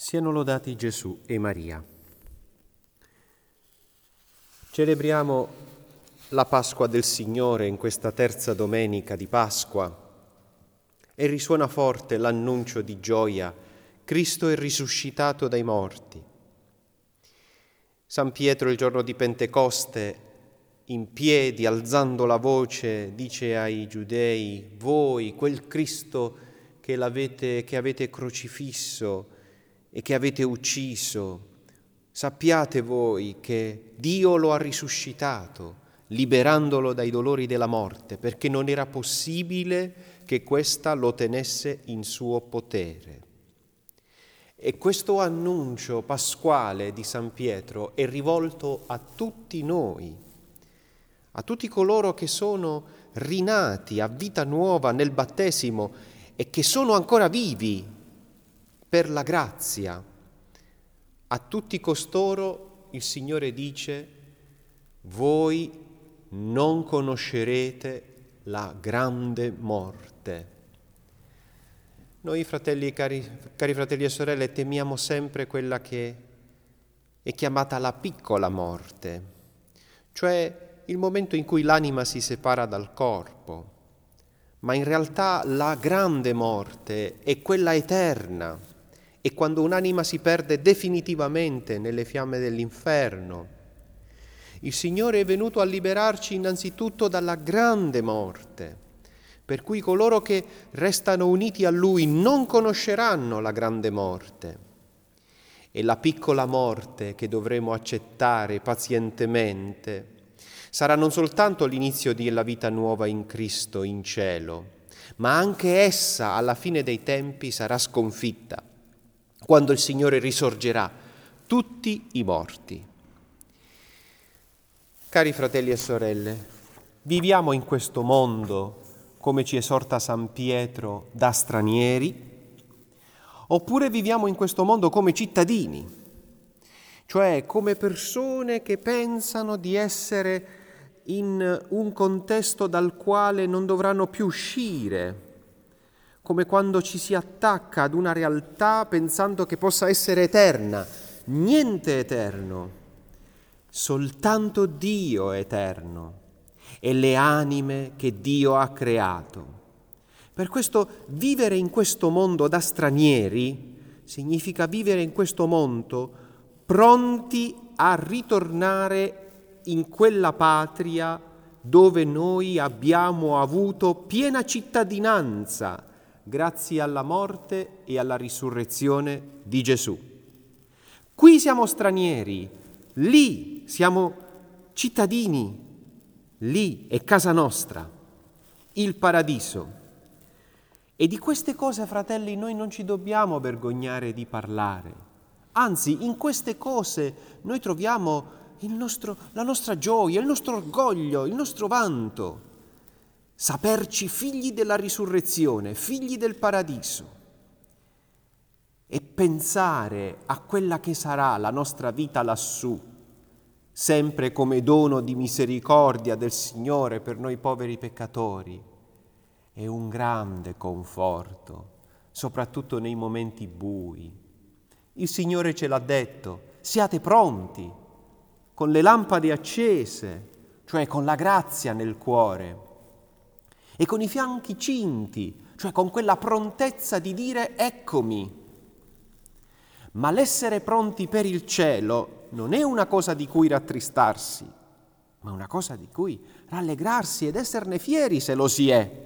Siano lodati Gesù e Maria. Celebriamo la Pasqua del Signore in questa terza domenica di Pasqua e risuona forte l'annuncio di gioia: Cristo è risuscitato dai morti. San Pietro il giorno di Pentecoste, in piedi, alzando la voce, dice ai giudei: voi, quel Cristo che avete crocifisso e che avete ucciso, sappiate voi che Dio lo ha risuscitato, liberandolo dai dolori della morte, perché non era possibile che questa lo tenesse in suo potere. E questo annuncio pasquale di San Pietro è rivolto a tutti noi, a tutti coloro che sono rinati a vita nuova nel battesimo e che sono ancora vivi per la grazia. A tutti costoro il Signore dice: voi non conoscerete la grande morte. Noi fratelli, cari fratelli e sorelle, temiamo sempre quella che è chiamata la piccola morte, cioè il momento in cui l'anima si separa dal corpo, ma in realtà la grande morte è quella eterna. E quando un'anima si perde definitivamente nelle fiamme dell'inferno, il Signore è venuto a liberarci innanzitutto dalla grande morte, per cui coloro che restano uniti a Lui non conosceranno la grande morte. E la piccola morte che dovremo accettare pazientemente sarà non soltanto l'inizio della vita nuova in Cristo in cielo, ma anche essa alla fine dei tempi sarà sconfitta, quando il Signore risorgerà tutti i morti. Cari fratelli e sorelle, viviamo in questo mondo, come ci esorta San Pietro, da stranieri, oppure viviamo in questo mondo come cittadini, cioè come persone che pensano di essere in un contesto dal quale non dovranno più uscire, come quando ci si attacca ad una realtà pensando che possa essere eterna. Niente eterno, soltanto Dio è eterno e le anime che Dio ha creato. Per questo vivere in questo mondo da stranieri significa vivere in questo mondo pronti a ritornare in quella patria dove noi abbiamo avuto piena cittadinanza grazie alla morte e alla risurrezione di Gesù. Qui siamo stranieri, lì siamo cittadini, lì è casa nostra, il paradiso. E di queste cose, fratelli, noi non ci dobbiamo vergognare di parlare. Anzi, in queste cose noi troviamo la nostra gioia, il nostro orgoglio, il nostro vanto. Saperci figli della risurrezione, figli del paradiso, e pensare a quella che sarà la nostra vita lassù, sempre come dono di misericordia del Signore per noi poveri peccatori, è un grande conforto, soprattutto nei momenti bui. Il Signore ce l'ha detto: siate pronti, con le lampade accese, cioè con la grazia nel cuore, e con i fianchi cinti, cioè con quella prontezza di dire eccomi. Ma l'essere pronti per il cielo non è una cosa di cui rattristarsi, ma una cosa di cui rallegrarsi ed esserne fieri se lo si è.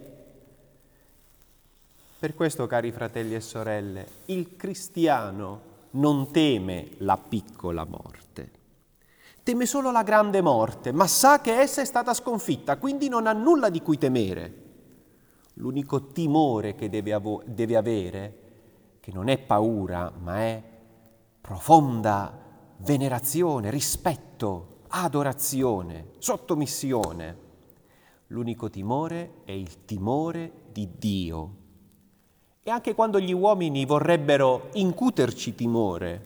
Per questo, cari fratelli e sorelle, il cristiano non teme la piccola morte, teme solo la grande morte, ma sa che essa è stata sconfitta, quindi non ha nulla di cui temere. L'unico timore che deve avere, che non è paura, ma è profonda venerazione, rispetto, adorazione, sottomissione. L'unico timore è il timore di Dio. E anche quando gli uomini vorrebbero incuterci timore,